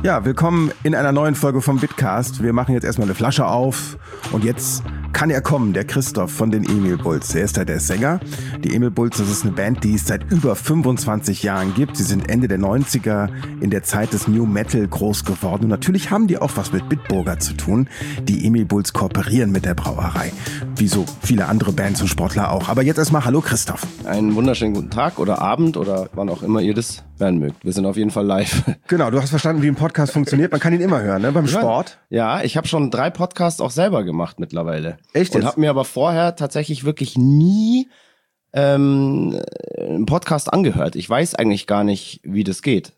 Ja, willkommen in einer neuen Folge vom Bitcast. Wir machen jetzt erstmal eine Flasche auf und jetzt kann er kommen, der Christoph von den Emil Bulls. Er ist der Sänger. Die Emil Bulls, das ist eine Band, die es seit über 25 Jahren gibt. Sie sind Ende der 90er in der Zeit des New Metal groß geworden. Und natürlich haben die auch was mit Bitburger zu tun. Die Emil Bulls kooperieren mit der Brauerei. Wie so viele andere Bands und Sportler auch. Aber jetzt erstmal hallo Christoph. Einen wunderschönen guten Tag oder Abend oder wann auch immer ihr das hören mögt. Wir sind auf jeden Fall live. Genau, du hast verstanden, wie ein Podcast funktioniert. Man kann ihn immer hören, ne? Beim Sport. Ja, ich habe schon 3 Podcasts auch selber gemacht mittlerweile. Echt jetzt? Und habe mir aber vorher tatsächlich wirklich nie einen Podcast angehört. Ich weiß eigentlich gar nicht, wie das geht.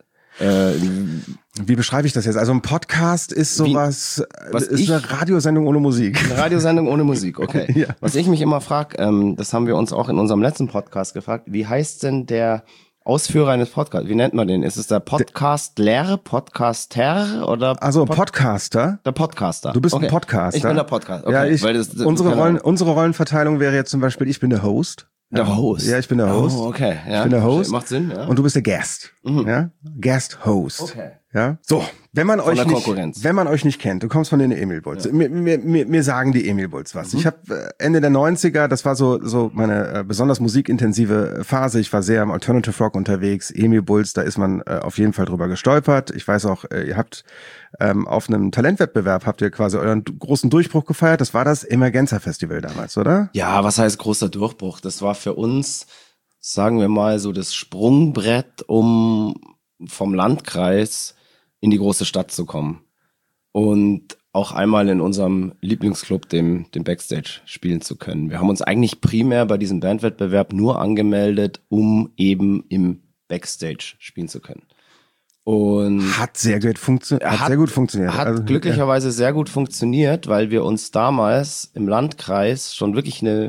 Wie beschreibe ich das jetzt? Also ein Podcast ist sowas, ist eine Radiosendung ohne Musik. Eine Radiosendung ohne Musik, okay. Ja. Was ich mich immer frage, das haben wir uns auch in unserem letzten Podcast gefragt, wie heißt denn der Ausführer eines Podcasts? Wie nennt man den? Ist es der Podcastler, Podcaster oder? Also Podcaster? Der Podcaster. Du bist ein Podcaster. Ich bin der Podcaster. Okay. Ja, unsere Rollenverteilung wäre jetzt zum Beispiel, ich bin der Host. Der Host. Ja, ich bin der Host. Oh, okay. Ja. Ich bin der Host. Macht Sinn, ja. Und du bist der Guest. Ja? Guest Host. Okay. Ja? So, wenn man euch nicht kennt, du kommst von den Emil Bulls. Ja. Mir sagen die Emil Bulls was. Ich habe Ende der 90er, das war so meine besonders musikintensive Phase. Ich war sehr im Alternative Rock unterwegs. Emil Bulls, da ist man auf jeden Fall drüber gestolpert. Ich weiß auch, ihr habt auf einem Talentwettbewerb habt ihr quasi euren großen Durchbruch gefeiert. Das war das Emergenza Festival damals, oder? Ja, was heißt großer Durchbruch? Das war für uns, sagen wir mal, so das Sprungbrett, um vom Landkreis in die große Stadt zu kommen. Und auch einmal in unserem Lieblingsclub, dem Backstage, spielen zu können. Wir haben uns eigentlich primär bei diesem Bandwettbewerb nur angemeldet, um eben im Backstage spielen zu können. Und hat sehr gut funktioniert. Hat glücklicherweise sehr gut funktioniert, weil wir uns damals im Landkreis schon wirklich eine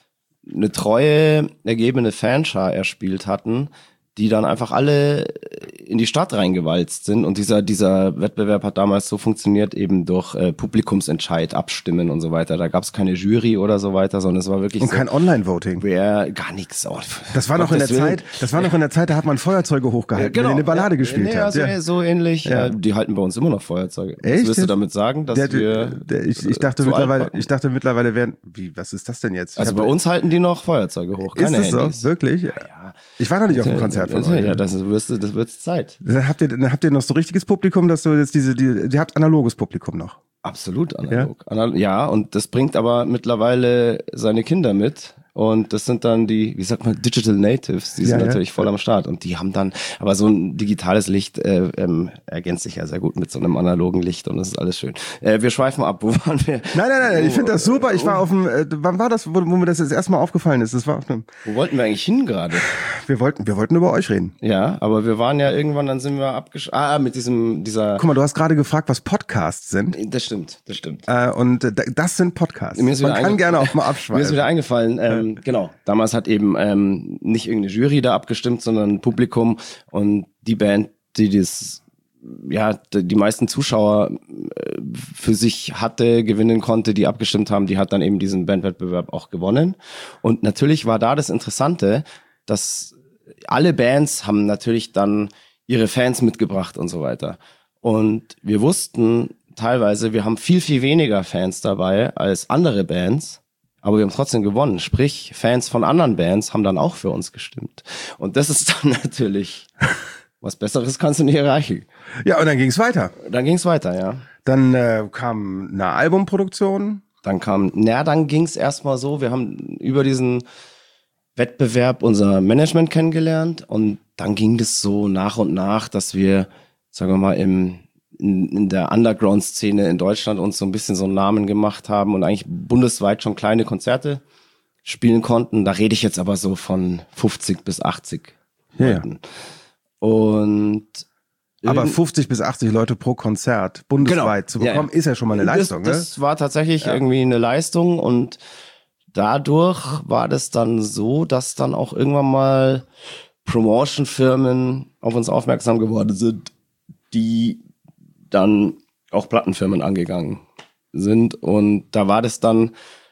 treue, ergebene Fanschar erspielt hatten, die dann einfach alle in die Stadt reingewalzt sind. Und dieser Wettbewerb hat damals so funktioniert, eben durch Publikumsentscheid, Abstimmen und so weiter. Da gab es keine Jury oder so weiter, sondern es war wirklich und so kein Online-Voting. Gar nichts. Oh, das war noch in der Zeit, da hat man Feuerzeuge hochgehalten, wenn ihr eine Ballade gespielt habt. Ja, so ähnlich. Ja. Die halten bei uns immer noch Feuerzeuge. Echt? Was willst du damit sagen, dass ich dachte mittlerweile wären, was ist das denn jetzt? Also bei uns halten die noch Feuerzeuge hoch, keine Handys. Ist das Handys. so? Wirklich? Ja. Ich war noch nicht auf dem Konzert von euch. Ja, das wird Zeit. Dann habt ihr noch so richtiges Publikum, dass du jetzt ihr habt analoges Publikum noch. Absolut analog. Ja, und das bringt aber mittlerweile seine Kinder mit. Und das sind dann die, wie sagt man, Digital Natives, die sind natürlich voll am Start. Und die haben dann, aber so ein digitales Licht ergänzt sich ja sehr gut mit so einem analogen Licht und das ist alles schön. Wir schweifen ab, wo waren wir? Nein, ich finde das super. Ich war auf dem, wann war das, wo mir das jetzt erstmal aufgefallen ist? Das war auf einem. Wo wollten wir eigentlich hin gerade? Wir wollten über euch reden. Ja, aber wir waren ja irgendwann, dann sind wir mit dieser. Guck mal, du hast gerade gefragt, was Podcasts sind. Das stimmt. Und das sind Podcasts. Man kann gerne auch mal abschweifen. Mir ist wieder eingefallen, genau. Damals hat eben nicht irgendeine Jury da abgestimmt, sondern ein Publikum und die Band, die die meisten Zuschauer für sich gewinnen konnte, die abgestimmt haben, die hat dann eben diesen Bandwettbewerb auch gewonnen. Und natürlich war da das Interessante, dass alle Bands haben natürlich dann ihre Fans mitgebracht und so weiter. Und wir wussten teilweise, wir haben viel, viel weniger Fans dabei als andere Bands. Aber wir haben trotzdem gewonnen. Sprich, Fans von anderen Bands haben dann auch für uns gestimmt. Und das ist dann natürlich, was Besseres kannst du nicht erreichen. Ja, und dann ging's weiter. Ja. Dann kam eine Albumproduktion. Dann ging's erstmal so, wir haben über diesen Wettbewerb unser Management kennengelernt und dann ging das so nach und nach, dass wir, sagen wir mal, in der Underground-Szene in Deutschland uns so ein bisschen so einen Namen gemacht haben und eigentlich bundesweit schon kleine Konzerte spielen konnten. Da rede ich jetzt aber so von 50 bis 80 Leuten. Und aber 50 bis 80 Leute pro Konzert bundesweit zu bekommen, ist ja schon mal eine Leistung. Das war tatsächlich irgendwie eine Leistung und dadurch war das dann so, dass dann auch irgendwann mal Promotion-Firmen auf uns aufmerksam geworden sind, die dann auch Plattenfirmen angegangen sind. Und da war das dann,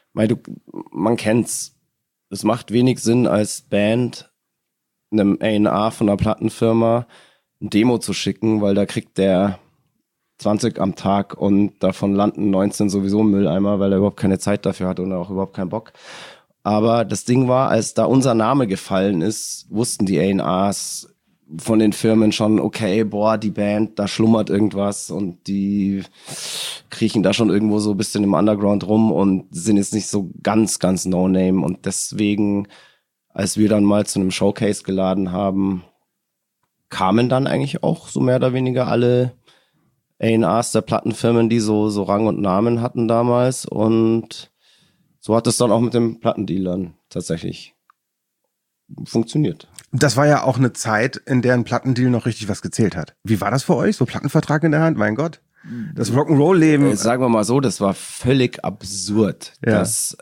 man kennt's, es macht wenig Sinn als Band einem A&R von einer Plattenfirma ein Demo zu schicken, weil da kriegt der 20 am Tag und davon landen 19 sowieso im Mülleimer, weil er überhaupt keine Zeit dafür hat und auch überhaupt keinen Bock. Aber das Ding war, als da unser Name gefallen ist, wussten die A&Rs von den Firmen schon, okay, boah, die Band, da schlummert irgendwas und die kriechen da schon irgendwo so ein bisschen im Underground rum und sind jetzt nicht so ganz, ganz No-Name. Und deswegen, als wir dann mal zu einem Showcase geladen haben, kamen dann eigentlich auch so mehr oder weniger alle A&Rs der Plattenfirmen, die so Rang und Namen hatten damals. Und so hat es dann auch mit den Plattendealern tatsächlich funktioniert. Das war ja auch eine Zeit, in der ein Plattendeal noch richtig was gezählt hat. Wie war das für euch? So Plattenvertrag in der Hand? Mein Gott. Das Rock'n'Roll-Leben. Sagen wir mal so, das war völlig absurd, dass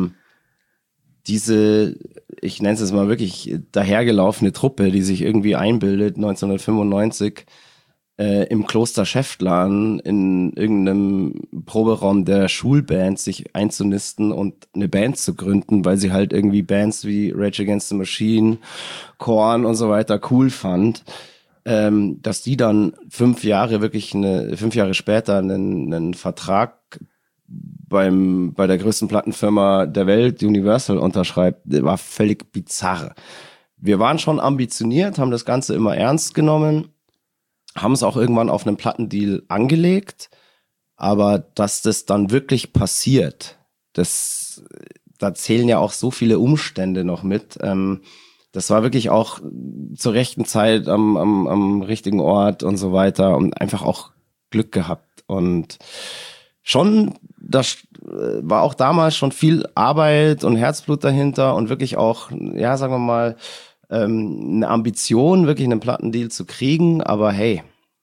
diese, ich nenne es jetzt mal wirklich dahergelaufene Truppe, die sich irgendwie einbildet, 1995 im Kloster Schäftlarn in irgendeinem Proberaum der Schulband sich einzunisten und eine Band zu gründen, weil sie halt irgendwie Bands wie Rage Against the Machine, Korn und so weiter cool fand, dass die dann 5 Jahre später einen Vertrag bei der größten Plattenfirma der Welt, Universal, unterschreibt, war völlig bizarr. Wir waren schon ambitioniert, haben das Ganze immer ernst genommen, haben es auch irgendwann auf einen Plattendeal angelegt, aber dass das dann wirklich passiert, da zählen ja auch so viele Umstände noch mit. Das war wirklich auch zur rechten Zeit am richtigen Ort und so weiter und einfach auch Glück gehabt. Und schon, das war auch damals schon viel Arbeit und Herzblut dahinter und wirklich auch, ja, sagen wir mal, eine Ambition, wirklich einen Plattendeal zu kriegen, aber hey,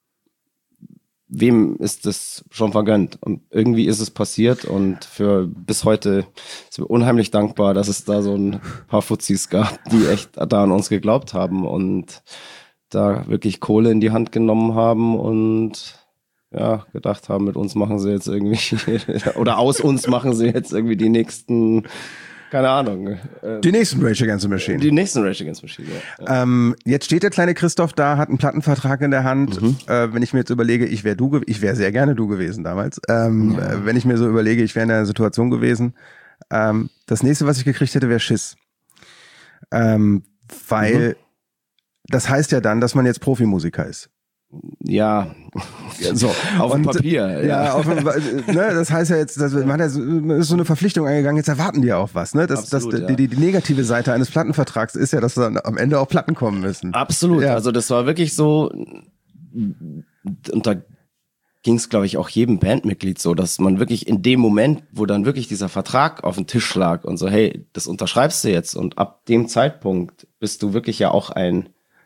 wem ist das schon vergönnt? Und irgendwie ist es passiert und bis heute sind wir unheimlich dankbar, dass es da so ein paar Fuzis gab, die echt da an uns geglaubt haben und da wirklich Kohle in die Hand genommen haben und ja, gedacht haben, mit uns machen sie jetzt irgendwie, oder aus uns machen sie jetzt irgendwie die nächsten, keine Ahnung. Die nächsten Rage Against the Machine. Die nächsten Rage Against the Machine, ja. Jetzt steht der kleine Christoph da, hat einen Plattenvertrag in der Hand. Wenn ich mir jetzt überlege, ich wäre sehr gerne du gewesen damals. Wenn ich mir so überlege, ich wäre in der Situation gewesen, das nächste, was ich gekriegt hätte, wäre Schiss. Weil das heißt ja dann, dass man jetzt Profimusiker ist. Ja, so auf dem Papier. Ja, das heißt ja jetzt, man ist so eine Verpflichtung eingegangen, jetzt erwarten die ja auch was. Ne? Absolut, die negative Seite eines Plattenvertrags ist ja, dass dann am Ende auch Platten kommen müssen. Absolut, ja. Also das war wirklich so, und da ging es, glaube ich, auch jedem Bandmitglied so, dass man wirklich in dem Moment, wo dann wirklich dieser Vertrag auf dem Tisch lag und so, hey, das unterschreibst du jetzt und ab dem Zeitpunkt bist du wirklich ja auch ein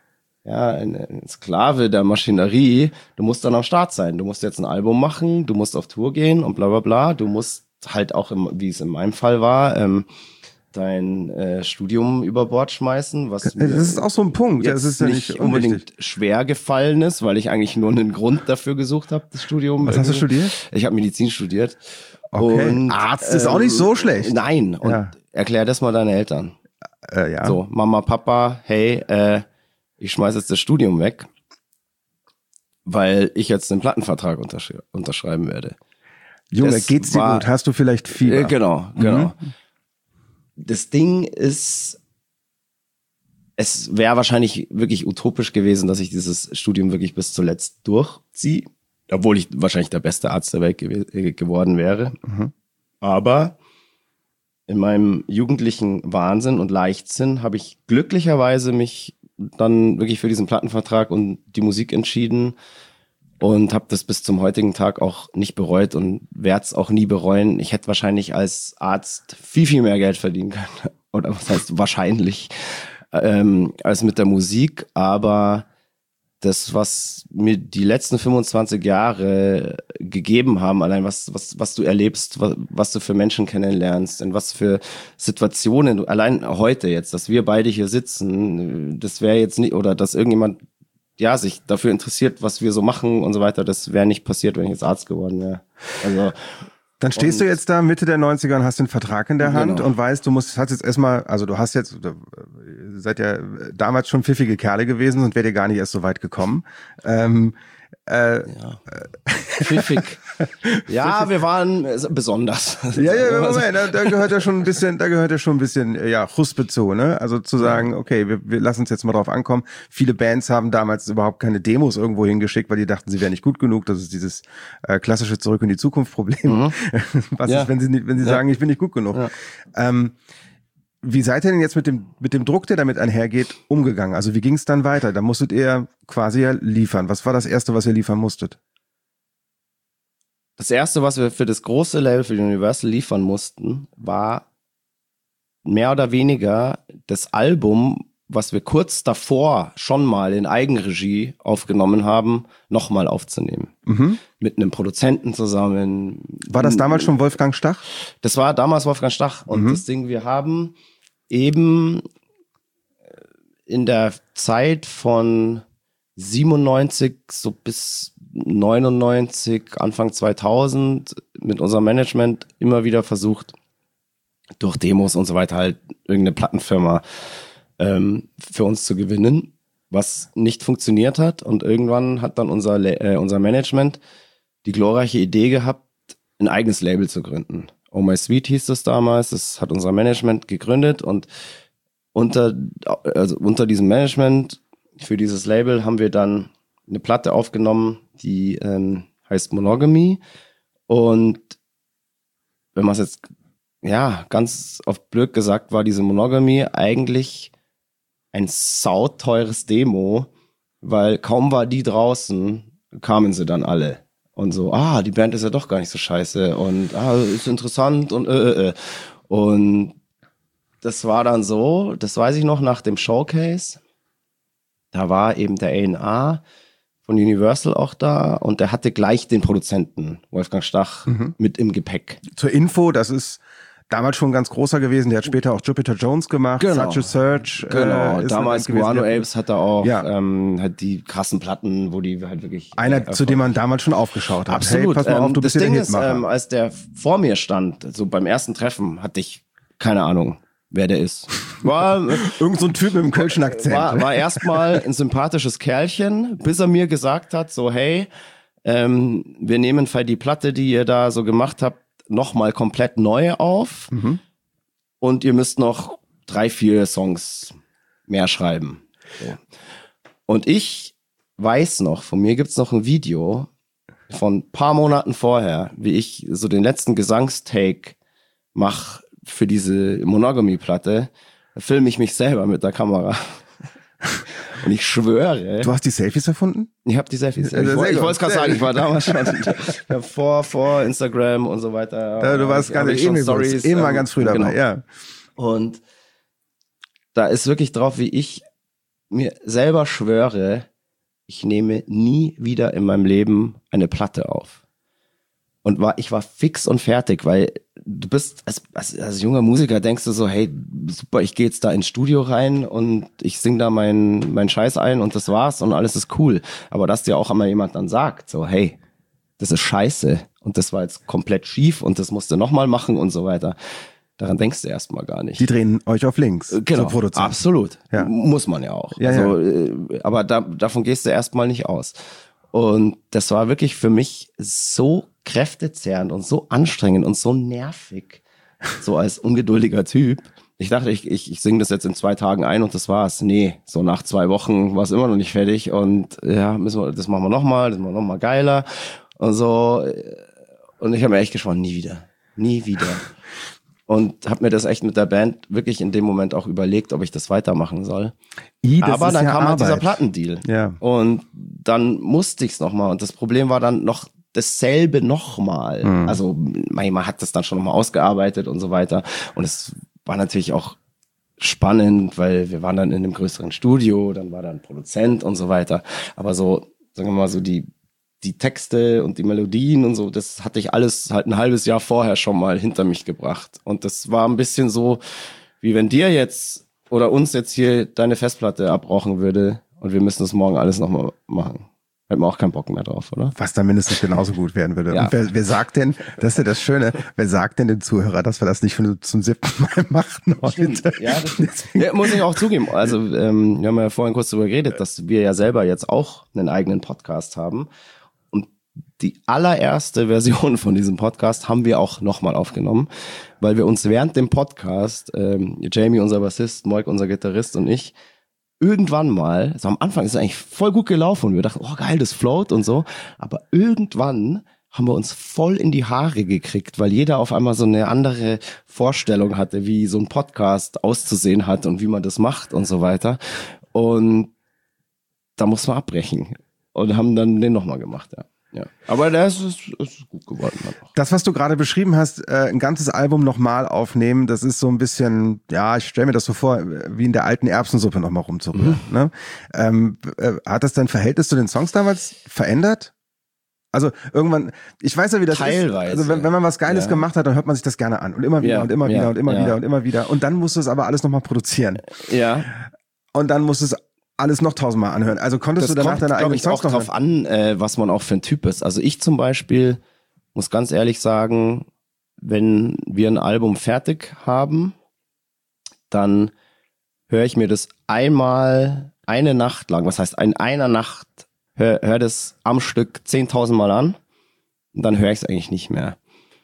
Sklave der Maschinerie, du musst dann am Start sein. Du musst jetzt ein Album machen, du musst auf Tour gehen und bla bla bla. Du musst halt auch, wie es in meinem Fall war, dein Studium über Bord schmeißen. Was das ist auch so ein Punkt. Das ist ja nicht unbedingt schwer gefallen ist, weil ich eigentlich nur einen Grund dafür gesucht habe, das Studium. Was hast du studiert? Ich habe Medizin studiert. Okay. Und, Arzt ist auch nicht so schlecht. Nein. Und erklär das mal deinen Eltern. Ja. So, Mama, Papa, hey, ich schmeiße jetzt das Studium weg, weil ich jetzt den Plattenvertrag unterschreiben werde. Junge, geht's dir gut? Hast du vielleicht Fieber? Genau. Das Ding ist, es wäre wahrscheinlich wirklich utopisch gewesen, dass ich dieses Studium wirklich bis zuletzt durchziehe, obwohl ich wahrscheinlich der beste Arzt der Welt geworden wäre. Aber in meinem jugendlichen Wahnsinn und Leichtsinn habe ich glücklicherweise mich dann wirklich für diesen Plattenvertrag und die Musik entschieden und habe das bis zum heutigen Tag auch nicht bereut und werde es auch nie bereuen. Ich hätte wahrscheinlich als Arzt viel, viel mehr Geld verdienen können. Oder was heißt wahrscheinlich, als mit der Musik. Aber das, was mir die letzten 25 Jahre gegeben haben, allein was du erlebst, was du für Menschen kennenlernst, in was für Situationen, allein heute jetzt, dass wir beide hier sitzen, das wäre jetzt nicht, oder dass irgendjemand sich dafür interessiert, was wir so machen und so weiter, das wäre nicht passiert, wenn ich jetzt Arzt geworden wäre. Also dann stehst du jetzt da Mitte der 90er und hast den Vertrag in der Hand und weißt, hast jetzt erstmal, also du hast jetzt, seid ja damals schon pfiffige Kerle gewesen und wärt ihr gar nicht erst so weit gekommen. pfiffig. Ja, wir waren besonders. Ja, Moment, da gehört ja schon ein bisschen, ja, Chuspe zu, ne? Also zu sagen, okay, wir lassen uns jetzt mal drauf ankommen. Viele Bands haben damals überhaupt keine Demos irgendwo hingeschickt, weil die dachten, sie wären nicht gut genug. Das ist dieses klassische Zurück in die Zukunft Problem. Was ist, wenn sie sagen, ich bin nicht gut genug? Ja. Wie seid ihr denn jetzt mit dem Druck, der damit einhergeht, umgegangen? Also wie ging es dann weiter? Da musstet ihr quasi ja liefern. Was war das Erste, was ihr liefern musstet? Das Erste, was wir für das große Label, für Universal liefern mussten, war mehr oder weniger das Album, was wir kurz davor schon mal in Eigenregie aufgenommen haben, nochmal aufzunehmen. Mhm. Mit einem Produzenten zusammen. War das damals schon Wolfgang Stach? Das war damals Wolfgang Stach. Und das Ding, wir haben eben in der Zeit von 97 so bis 99, Anfang 2000 mit unserem Management immer wieder versucht, durch Demos und so weiter halt irgendeine Plattenfirma für uns zu gewinnen, was nicht funktioniert hat. Und irgendwann hat dann unser Management die glorreiche Idee gehabt, ein eigenes Label zu gründen. Oh My Sweet hieß das damals, das hat unser Management gegründet und unter diesem Management für dieses Label haben wir dann eine Platte aufgenommen, die heißt Monogamy. Und wenn man es jetzt, ja, ganz auf blöd gesagt, war diese Monogamy eigentlich ein sauteures Demo, weil kaum war die draußen, kamen sie dann alle. Und so, die Band ist ja doch gar nicht so scheiße und ist interessant und Und das war dann so, das weiß ich noch, nach dem Showcase, da war eben der A&R von Universal auch da und der hatte gleich den Produzenten, Wolfgang Stach, mit im Gepäck. Zur Info, das ist damals schon ein ganz großer gewesen, der hat später auch Jupiter Jones gemacht, genau. Such a Search. Genau, damals Guano Apes hat er auch halt die krassen Platten, wo die halt wirklich... Einer, zu dem man damals schon aufgeschaut hat. Absolut. Hey, pass mal auf, du bist das hier Ding der ist, Hitmacher. als der vor mir stand, so beim ersten Treffen, hatte ich keine Ahnung, wer der ist. War irgend so ein Typ mit einem kölschen Akzent. War erstmal ein sympathisches Kerlchen, bis er mir gesagt hat, so hey, wir nehmen die Platte, die ihr da so gemacht habt, nochmal komplett neu auf und ihr müsst noch 3-4 Songs mehr schreiben. So. Und ich weiß noch, von mir gibt's noch ein Video von ein paar Monaten vorher, wie ich so den letzten Gesangstake mache für diese Monogamy-Platte. Da filme ich mich selber mit der Kamera. Und ich schwöre... Du hast die Selfies erfunden? Ich habe die Selfies. Ich wollte es gerade sagen, ich war damals schon vor Instagram und so weiter. Ja, du warst ganz Stories, immer ganz früh dabei, genau. Ja. Und da ist wirklich drauf, wie ich mir selber schwöre, ich nehme nie wieder in meinem Leben eine Platte auf. Und ich war fix und fertig, weil du bist, als junger Musiker denkst du so, hey, super, ich gehe jetzt da ins Studio rein und ich sing da meinen Scheiß ein und das war's und alles ist cool. Aber dass dir auch einmal jemand dann sagt, so, hey, das ist scheiße und das war jetzt komplett schief und das musst du nochmal machen und so weiter. Daran denkst du erstmal gar nicht. Die drehen euch auf links. Genau, so Produzenten. Absolut. Ja. Muss man ja auch. Ja, also, ja. Aber davon gehst du erstmal nicht aus. Und das war wirklich für mich so kräftezehrend und so anstrengend und so nervig, so als ungeduldiger Typ. Ich dachte, ich singe das jetzt in 2 Tagen ein und das war's. Nee, so nach 2 Wochen war es immer noch nicht fertig und ja, das machen wir nochmal, das machen wir nochmal geiler und so. Und ich habe mir echt geschworen, nie wieder. Und habe mir das echt mit der Band wirklich in dem Moment auch überlegt, ob ich das weitermachen soll. Aber dann kam halt dieser Plattendeal. Ja. Und dann musste ich es nochmal. Und das Problem war dann noch dasselbe nochmal. Also man hat das dann schon nochmal ausgearbeitet und so weiter. Und es war natürlich auch spannend, weil wir waren dann in einem größeren Studio, dann war da ein Produzent und so weiter. Aber so, sagen wir mal so die Texte und die Melodien und so, das hatte ich alles halt ein halbes Jahr vorher schon mal hinter mich gebracht. Und das war ein bisschen so, wie wenn dir jetzt oder uns jetzt hier deine Festplatte abrauchen würde und wir müssen das morgen alles nochmal machen. Hätten wir auch keinen Bock mehr drauf, oder? Was dann mindestens genauso gut werden würde. Ja. Und wer sagt denn, das ist ja das Schöne, wer sagt denn dem Zuhörer, dass wir das nicht zum 7. Mal machen heute? Ja, das muss ich auch zugeben. Also wir haben ja vorhin kurz darüber geredet, dass wir ja selber jetzt auch einen eigenen Podcast haben. Und die allererste Version von diesem Podcast haben wir auch nochmal aufgenommen, weil wir uns während dem Podcast, Jamie, unser Bassist, Moik, unser Gitarrist und ich, irgendwann mal, also am Anfang ist es eigentlich voll gut gelaufen und wir dachten, oh geil, das float und so, aber irgendwann haben wir uns voll in die Haare gekriegt, weil jeder auf einmal so eine andere Vorstellung hatte, wie so ein Podcast auszusehen hat und wie man das macht und so weiter. Und da muss man abbrechen und haben dann den nochmal gemacht, ja. Ja. Aber das ist gut geworden. Das, was du gerade beschrieben hast, ein ganzes Album nochmal aufnehmen, das ist so ein bisschen, ja, ich stelle mir das so vor, wie in der alten Erbsensuppe nochmal rumzurühren. Ne? Hat das dein Verhältnis zu den Songs damals verändert? Also irgendwann, ich weiß ja, wie das teilweise ist. Also wenn man was Geiles gemacht hat, dann hört man sich das gerne an. Und immer wieder und immer wieder und immer wieder und immer wieder. Und dann musst du es aber alles nochmal produzieren. Ja. Und dann musst du es alles noch 1000-mal anhören. Also konntest du danach deine eigenen Songs noch drauf an, was man auch für ein Typ ist. Also ich zum Beispiel muss ganz ehrlich sagen, wenn wir ein Album fertig haben, dann höre ich mir das einmal eine Nacht lang, was heißt in einer Nacht, hör das am Stück 10.000 Mal an und dann höre ich es eigentlich nicht mehr.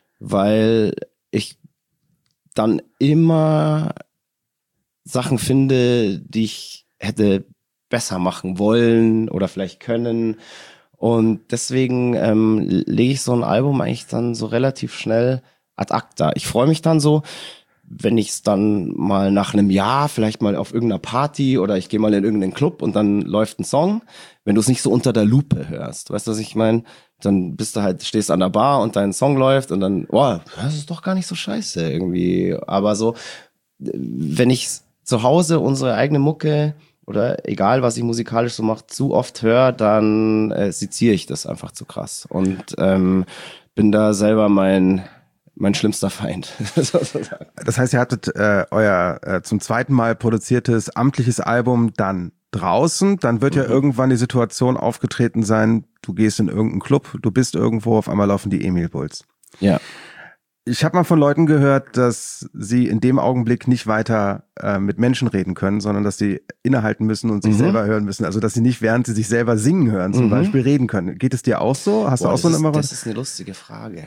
Weil ich dann immer Sachen finde, die ich hätte besser machen wollen oder vielleicht können. Und deswegen lege ich so ein Album eigentlich dann so relativ schnell ad acta. Ich freue mich dann so, wenn ich es dann mal nach einem Jahr vielleicht mal auf irgendeiner Party oder ich gehe mal in irgendeinen Club und dann läuft ein Song, wenn du es nicht so unter der Lupe hörst. Weißt du, was ich meine? Dann stehst an der Bar und dein Song läuft und dann, oh, das ist doch gar nicht so scheiße irgendwie. Aber so, wenn ich zu Hause unsere eigene Mucke oder egal, was ich musikalisch so mache, zu oft höre, dann seziere ich das einfach zu krass. Und bin da selber mein schlimmster Feind. Das heißt, ihr hattet euer zum zweiten Mal produziertes amtliches Album dann draußen. Dann wird ja irgendwann die Situation aufgetreten sein, du gehst in irgendeinen Club, du bist irgendwo, auf einmal laufen die Emil Bulls. Ja. Ich habe mal von Leuten gehört, dass sie in dem Augenblick nicht weiter mit Menschen reden können, sondern dass sie innehalten müssen und sich selber hören müssen. Also dass sie nicht, während sie sich selber singen hören, zum Beispiel reden können. Geht es dir auch so? Hast du auch so eine Nummer? Das ist eine lustige Frage.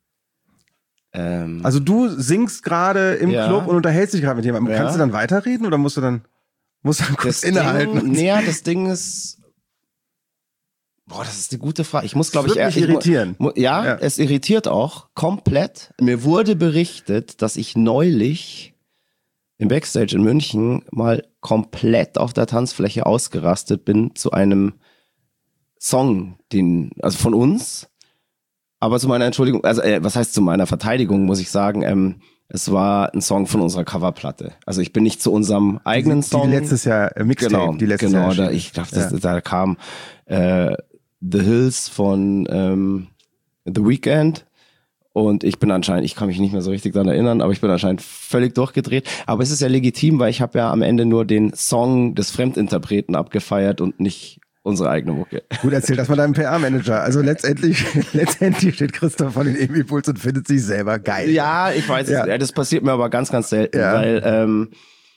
Also du singst gerade im Club und unterhältst dich gerade mit jemandem. Kannst du dann weiterreden oder musst du dann kurz innehalten? Das Ding ist... das ist eine gute Frage. Ich muss, glaube ich, mich irritieren. Es irritiert auch komplett. Mir wurde berichtet, dass ich neulich im Backstage in München mal komplett auf der Tanzfläche ausgerastet bin zu einem Song, also von uns. Aber zu meiner Entschuldigung, also was heißt zu meiner Verteidigung, muss ich sagen, es war ein Song von unserer Coverplatte. Also ich bin nicht zu unserem eigenen Song. Die letztes Jahr Mixtape. Genau, ich dachte, da kam The Hills von The Weeknd und ich kann mich nicht mehr so richtig daran erinnern, aber ich bin anscheinend völlig durchgedreht. Aber es ist ja legitim, weil ich habe ja am Ende nur den Song des Fremdinterpreten abgefeiert und nicht unsere eigene Mucke. Gut, erzähl das mal deinem PR-Manager. Also letztendlich steht Christoph von den Emil Bulls und findet sich selber geil. Ja, ich weiß es. Ja, das passiert mir aber ganz, ganz selten, weil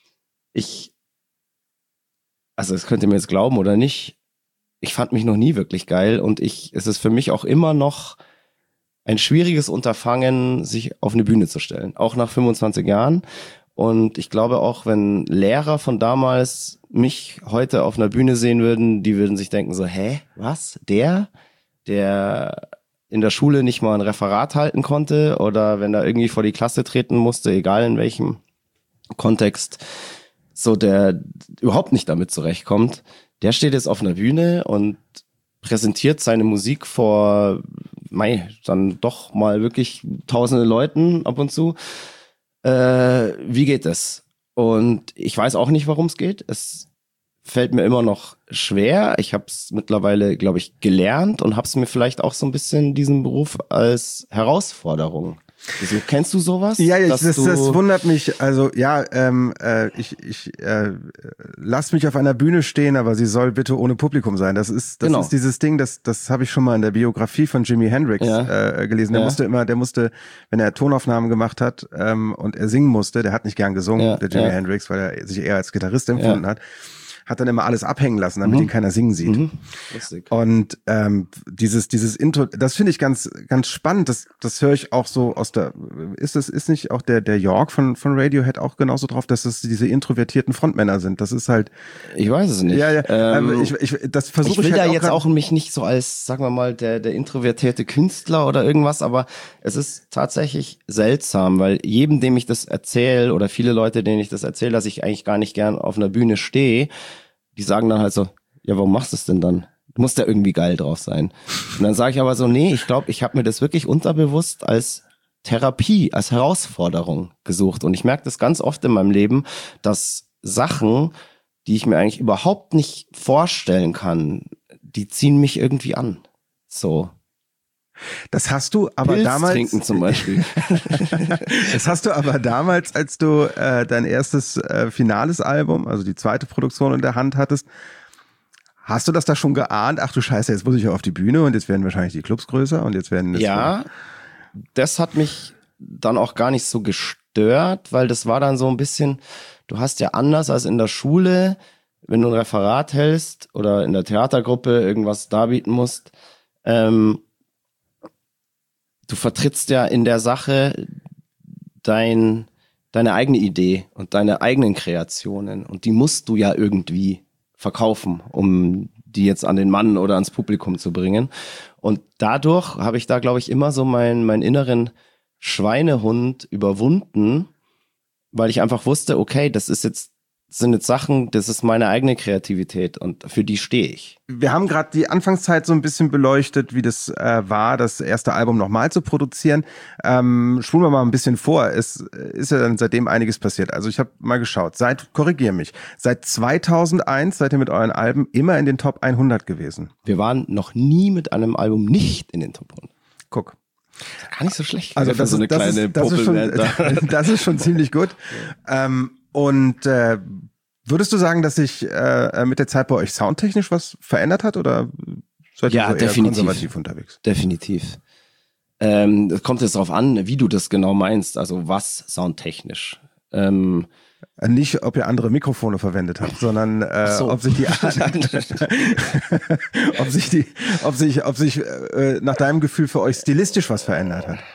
also das könnt ihr mir jetzt glauben oder nicht, ich fand mich noch nie wirklich geil und es ist für mich auch immer noch ein schwieriges Unterfangen, sich auf eine Bühne zu stellen. Auch nach 25 Jahren. Und ich glaube auch, wenn Lehrer von damals mich heute auf einer Bühne sehen würden, die würden sich denken so, hä, was? Der in der Schule nicht mal ein Referat halten konnte oder wenn er irgendwie vor die Klasse treten musste, egal in welchem Kontext, so der überhaupt nicht damit zurechtkommt, der steht jetzt auf einer Bühne und präsentiert seine Musik vor, dann doch mal wirklich tausende Leuten ab und zu. Wie geht es? Und ich weiß auch nicht, warum es geht. Es fällt mir immer noch schwer. Ich habe es mittlerweile, glaube ich, gelernt und habe es mir vielleicht auch so ein bisschen diesen Beruf als Herausforderung. Also, kennst du sowas? Ja, das wundert mich. Also ja, ich lass mich auf einer Bühne stehen, aber sie soll bitte ohne Publikum sein. Das ist dieses Ding, das habe ich schon mal in der Biografie von Jimi Hendrix gelesen. Der musste, wenn er Tonaufnahmen gemacht hat und er singen musste, der hat nicht gern gesungen, der Jimi Hendrix, weil er sich eher als Gitarrist empfunden hat hat dann immer alles abhängen lassen, damit ihn keiner singen sieht. Lustig. Und dieses Intro, das finde ich ganz, ganz spannend. Das höre ich auch so aus der. Ist nicht auch der York von Radiohead auch genauso drauf, dass es diese introvertierten Frontmänner sind? Das ist halt. Ich weiß es nicht. Ja. Das versuche ich will halt da jetzt auch mich nicht so als, sagen wir mal, der introvertierte Künstler oder irgendwas, aber es ist tatsächlich seltsam, weil jedem, dem ich das erzähle oder viele Leute, denen ich das erzähle, dass ich eigentlich gar nicht gern auf einer Bühne stehe, die sagen dann halt so, ja, warum machst du es denn dann? Du musst ja irgendwie geil drauf sein. Und dann sage ich aber so, nee, ich glaube, ich habe mir das wirklich unterbewusst als Therapie, als Herausforderung gesucht. Und ich merke das ganz oft in meinem Leben, dass Sachen, die ich mir eigentlich überhaupt nicht vorstellen kann, die ziehen mich irgendwie an. So. Das hast du aber Pilz damals. Trinken zum Beispiel. Das hast du aber damals, als du dein erstes finales Album, also die zweite Produktion in der Hand hattest, hast du das da schon geahnt? Ach du Scheiße, jetzt muss ich ja auf die Bühne und jetzt werden wahrscheinlich die Clubs größer und jetzt werden das hat mich dann auch gar nicht so gestört, weil das war dann so ein bisschen, du hast ja anders als in der Schule, wenn du ein Referat hältst oder in der Theatergruppe irgendwas darbieten musst, du vertrittst ja in der Sache deine eigene Idee und deine eigenen Kreationen und die musst du ja irgendwie verkaufen, um die jetzt an den Mann oder ans Publikum zu bringen. Und dadurch habe ich da, glaube ich, immer so meinen inneren Schweinehund überwunden, weil ich einfach wusste, okay, sind jetzt Sachen, das ist meine eigene Kreativität und für die stehe ich. Wir haben gerade die Anfangszeit so ein bisschen beleuchtet, wie das war, das erste Album nochmal zu produzieren. Spulen wir mal ein bisschen vor. Es ist ja dann seitdem einiges passiert. Also ich habe mal geschaut. Korrigier mich, seit 2001 seid ihr mit euren Alben immer in den Top 100 gewesen. Wir waren noch nie mit einem Album nicht in den Top 100. Guck. Gar nicht so schlecht. Also das ist schon ziemlich gut. Würdest du sagen, dass sich mit der Zeit bei euch soundtechnisch was verändert hat oder seid ihr so eher konservativ unterwegs? Definitiv. Es kommt jetzt darauf an, wie du das genau meinst, also was soundtechnisch. Nicht, ob ihr andere Mikrofone verwendet habt, sondern ob sich nach deinem Gefühl für euch stilistisch was verändert hat.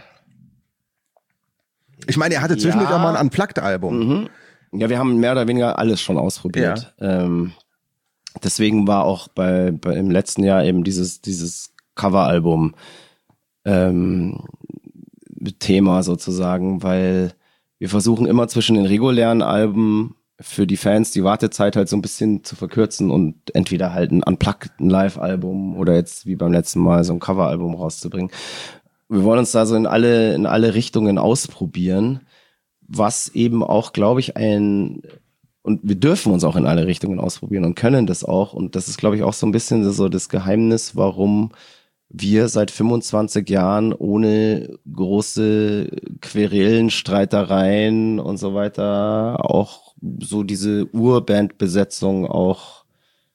Ich meine, ihr hattet zwischendurch auch mal ein Unplugged-Album. Mhm. Ja, wir haben mehr oder weniger alles schon ausprobiert. Ja. Deswegen war auch im letzten Jahr eben dieses Coveralbum Thema sozusagen, weil wir versuchen immer zwischen den regulären Alben für die Fans die Wartezeit halt so ein bisschen zu verkürzen und entweder halt ein Unplugged, ein Live-Album oder jetzt wie beim letzten Mal so ein Coveralbum rauszubringen. Wir wollen uns da so in alle Richtungen ausprobieren, was eben auch, glaube ich, und wir dürfen uns auch in alle Richtungen ausprobieren und können das auch. Und das ist, glaube ich, auch so ein bisschen so das Geheimnis, warum wir seit 25 Jahren ohne große Querelen, Streitereien und so weiter auch so diese Urbandbesetzung auch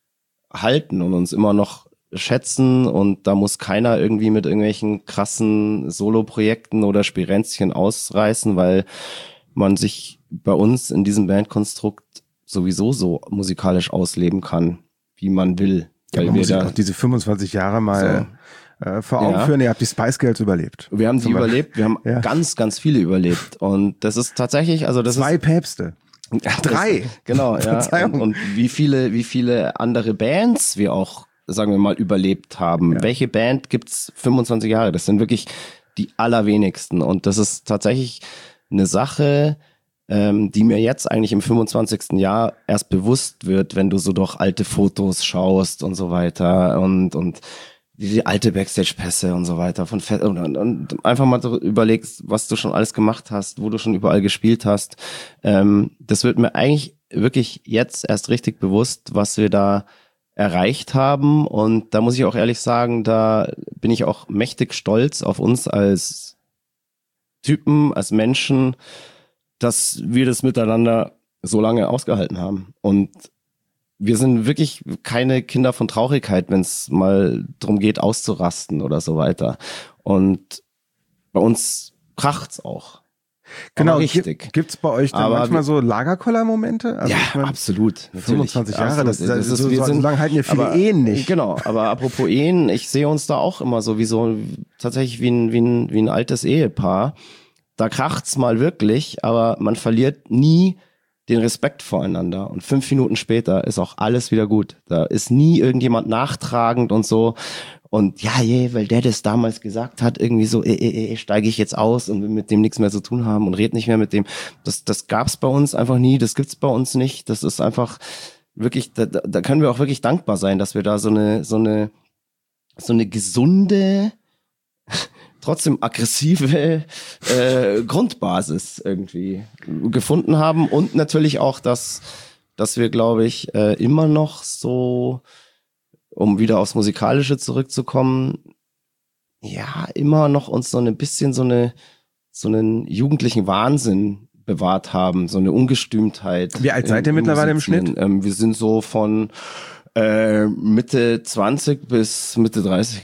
halten und uns immer noch schätzen. Und da muss keiner irgendwie mit irgendwelchen krassen Soloprojekten oder Spirenzchen ausreißen, weil man sich bei uns in diesem Bandkonstrukt sowieso so musikalisch ausleben kann, wie man will. Ja, man muss auch diese 25 Jahre mal vor Augen führen. Ihr habt die Spice Girls überlebt. Wir haben sie überlebt. Wir haben ganz, ganz viele überlebt. Und das ist tatsächlich, also das 2 Päpste. 3. Genau, ja. Und wie viele andere Bands wir auch, sagen wir mal, überlebt haben. Ja. Welche Band gibt's 25 Jahre? Das sind wirklich die allerwenigsten. Und das ist tatsächlich eine Sache, die mir jetzt eigentlich im 25. Jahr erst bewusst wird, wenn du so durch alte Fotos schaust und so weiter und die alte Backstage-Pässe und so weiter und einfach mal so überlegst, was du schon alles gemacht hast, wo du schon überall gespielt hast. Das wird mir eigentlich wirklich jetzt erst richtig bewusst, was wir da erreicht haben. Und da muss ich auch ehrlich sagen, da bin ich auch mächtig stolz auf uns als Typen, als Menschen, dass wir das miteinander so lange ausgehalten haben. Und wir sind wirklich keine Kinder von Traurigkeit, wenn es mal darum geht, auszurasten oder so weiter. Und bei uns kracht's auch. Genau, Aber richtig. Gibt's bei euch dann Aber manchmal so Lagerkoller-Momente? Also ja, ich meine, absolut. 25 Jahre, Absolut. das ist so wir sind, lange halten ja viele aber, Ehen nicht. Genau, aber apropos Ehen, ich sehe uns da auch immer so tatsächlich wie ein altes Ehepaar. Da kracht's mal wirklich, aber man verliert nie den Respekt voreinander. Und 5 Minuten später ist auch alles wieder gut. Da ist nie irgendjemand nachtragend und so. Und ja, weil der das damals gesagt hat, irgendwie so, steige ich jetzt aus und will mit dem nichts mehr zu tun haben und red nicht mehr mit dem. Das gab's bei uns einfach nie, das gibt's bei uns nicht. Das ist einfach wirklich, da können wir auch wirklich dankbar sein, dass wir da so eine gesunde, trotzdem aggressive Grundbasis irgendwie gefunden haben. Und natürlich auch, dass wir, glaube ich, immer noch so, um wieder aufs Musikalische zurückzukommen, ja, immer noch uns so ein bisschen so einen jugendlichen Wahnsinn bewahrt haben, so eine Ungestümtheit. Wie alt seid ihr mittlerweile im Schnitt? Wir sind so von Mitte 20 bis Mitte 30.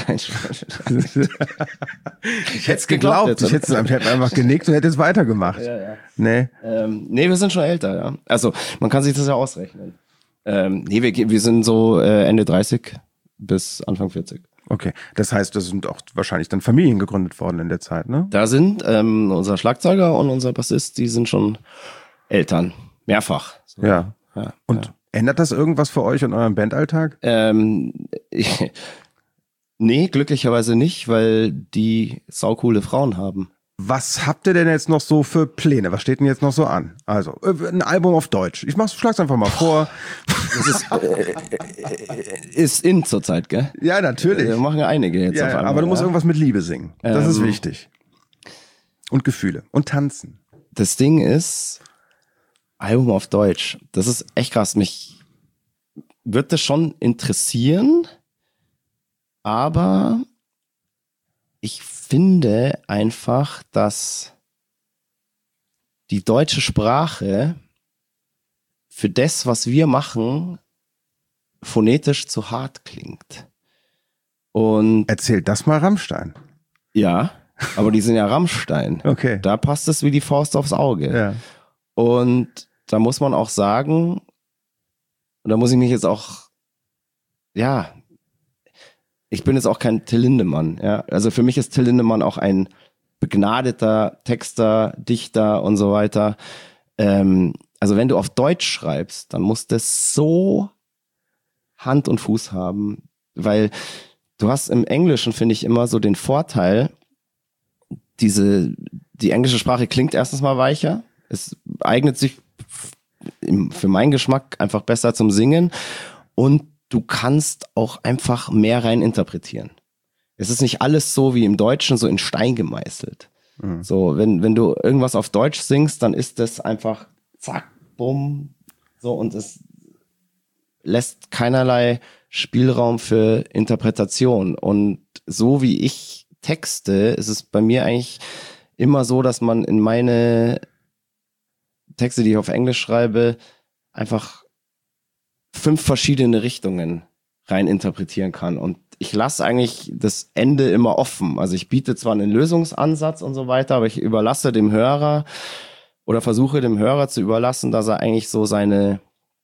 Ich hätte es geglaubt. Ich hätte einfach genickt und hätte es weitergemacht. Ja. Nee. Nee, wir sind schon älter, ja. Also, man kann sich das ja ausrechnen. Nee, wir sind so Ende 30 bis Anfang 40. Okay, das heißt, da sind auch wahrscheinlich dann Familien gegründet worden in der Zeit, ne? Da sind unser Schlagzeuger und unser Bassist, die sind schon Eltern. Mehrfach. So. Ja. Und ändert das irgendwas für euch in eurem Bandalltag? Nee, glücklicherweise nicht, weil die saukoole Frauen haben. Was habt ihr denn jetzt noch so für Pläne? Was steht denn jetzt noch so an? Also, ein Album auf Deutsch. Schlag's einfach mal vor. Das ist in zurzeit, gell? Ja, natürlich. Wir machen einige jetzt auf einmal. Aber du musst irgendwas mit Liebe singen. Das ist wichtig. Und Gefühle. Und tanzen. Das Ding ist, Album auf Deutsch. Das ist echt krass. Mich wird das schon interessieren, aber ich finde einfach, dass die deutsche Sprache für das, was wir machen, phonetisch zu hart klingt. Und erzählt das mal Rammstein. Ja, aber die sind ja Rammstein. Okay. Da passt es wie die Faust aufs Auge. Ja. Und da muss man auch sagen, und da muss ich mich jetzt auch, ja, ich bin jetzt auch kein Till Lindemann. Ja? Also für mich ist Till Lindemann auch ein begnadeter Texter, Dichter und so weiter. Also wenn du auf Deutsch schreibst, dann muss das so Hand und Fuß haben, weil du hast im Englischen, finde ich, immer so den Vorteil, die englische Sprache klingt erstens mal weicher, es eignet sich für meinen Geschmack einfach besser zum Singen und du kannst auch einfach mehr rein interpretieren. Es ist nicht alles so wie im Deutschen so in Stein gemeißelt. Mhm. So, wenn du irgendwas auf Deutsch singst, dann ist das einfach zack, bumm, so, und es lässt keinerlei Spielraum für Interpretation. Und so wie ich texte, ist es bei mir eigentlich immer so, dass man in meine Texte, die ich auf Englisch schreibe, einfach 5 verschiedene Richtungen rein interpretieren kann. Und ich lasse eigentlich das Ende immer offen. Also ich biete zwar einen Lösungsansatz und so weiter, aber ich überlasse dem Hörer oder versuche dem Hörer zu überlassen, dass er eigentlich so seine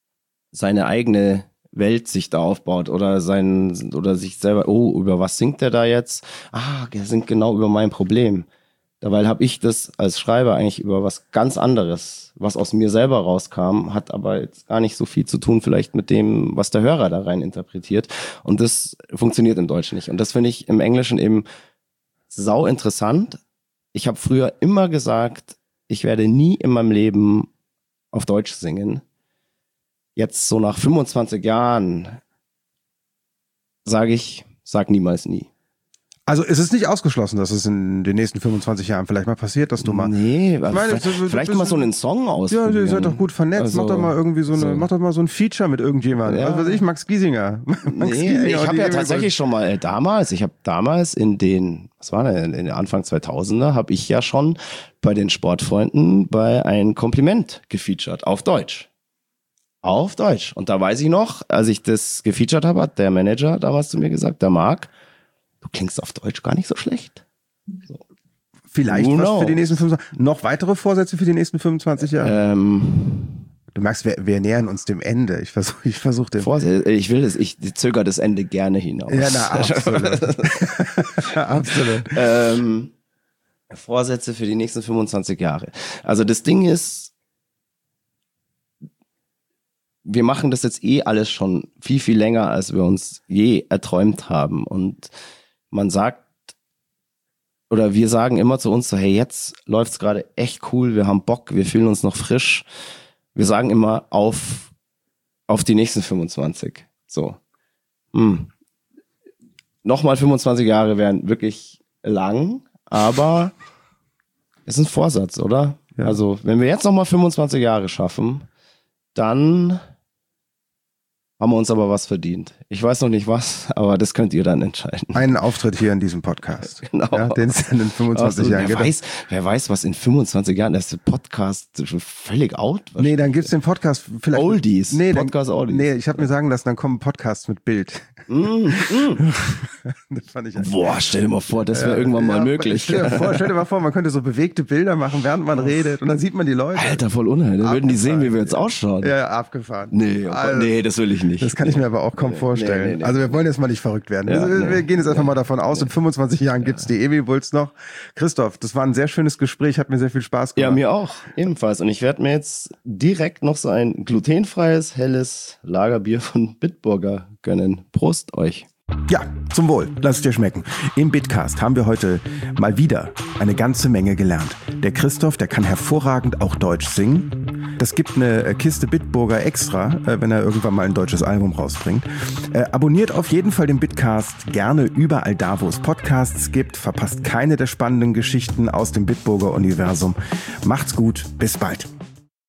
eigene Welt sich da aufbaut oder sich selber, über was singt der da jetzt? Der singt genau über mein Problem. Dabei habe ich das als Schreiber eigentlich über was ganz anderes, was aus mir selber rauskam, hat aber jetzt gar nicht so viel zu tun vielleicht mit dem, was der Hörer da rein interpretiert. Und das funktioniert im Deutschen nicht. Und das finde ich im Englischen eben sau interessant. Ich habe früher immer gesagt, ich werde nie in meinem Leben auf Deutsch singen. Jetzt so nach 25 Jahren sag niemals nie. Also es ist nicht ausgeschlossen, dass es in den nächsten 25 Jahren vielleicht mal passiert, dass du mal... Nee, vielleicht mal so einen Song ausprobieren. Ja, ihr seid doch gut vernetzt. Also, mach doch mal irgendwie mach doch mal so ein Feature mit irgendjemandem. Ja. Was weiß ich, Max Giesinger. Ich habe ja tatsächlich schon mal damals in den Anfang 2000er, habe ich ja schon bei den Sportfreunden bei ein Kompliment gefeatured, auf Deutsch. Auf Deutsch. Und da weiß ich noch, als ich das gefeatured habe, hat der Manager damals zu mir gesagt, der Marc, du klingst auf Deutsch gar nicht so schlecht. So. vielleicht was für die nächsten 25 noch weitere Vorsätze für die nächsten 25 Jahre? Du merkst, wir nähern uns dem Ende. Ich versuche den. Ich zögere das Ende gerne hinaus. Ja, absolut. Absolut. Vorsätze für die nächsten 25 Jahre. Also das Ding ist, wir machen das jetzt alles schon viel, viel länger, als wir uns je erträumt haben. Und man sagt, oder wir sagen immer zu uns so, hey, jetzt läuft's gerade echt cool, wir haben Bock, wir fühlen uns noch frisch. Wir sagen immer auf die nächsten 25. So. Nochmal 25 Jahre wären wirklich lang, aber es ist ein Vorsatz, oder? Ja. Also, wenn wir jetzt nochmal 25 Jahre schaffen, dann haben wir uns aber was verdient. Ich weiß noch nicht was, aber das könnt ihr dann entscheiden. Einen Auftritt hier in diesem Podcast. Genau. Ja, den es dann in 25 Jahren gibt. Wer weiß, was in 25 Jahren, das ist der Podcast schon völlig out. Nee, dann gibt's den Podcast vielleicht. Oldies. Podcast Oldies. Nee, ich habe mir sagen lassen, dann kommen Podcasts mit Bild. Das fand ich Boah, stell dir mal vor, das wäre irgendwann mal möglich. Stell dir mal vor, man könnte so bewegte Bilder machen, während man redet und dann sieht man die Leute. Alter, voll unheimlich. Dann würden die sehen, wie wir jetzt ausschauen. Ja, abgefahren. Nee, das will ich nicht. Das kann ich mir aber auch kaum vorstellen. Nee. Also wir wollen jetzt mal nicht verrückt werden. Wir gehen jetzt einfach mal davon aus, in 25 Jahren gibt's die Emil Bulls noch. Christoph, das war ein sehr schönes Gespräch, hat mir sehr viel Spaß gemacht. Ja, mir auch, ebenfalls. Und ich werde mir jetzt direkt noch so ein glutenfreies, helles Lagerbier von Bitburger gönnen. Prost euch. Ja, zum Wohl. Lass es dir schmecken. Im Bitcast haben wir heute mal wieder eine ganze Menge gelernt. Der Christoph, der kann hervorragend auch Deutsch singen. Das gibt eine Kiste Bitburger extra, wenn er irgendwann mal ein deutsches Album rausbringt. Abonniert auf jeden Fall den Bitcast gerne überall da, wo es Podcasts gibt. Verpasst keine der spannenden Geschichten aus dem Bitburger Universum. Macht's gut, bis bald.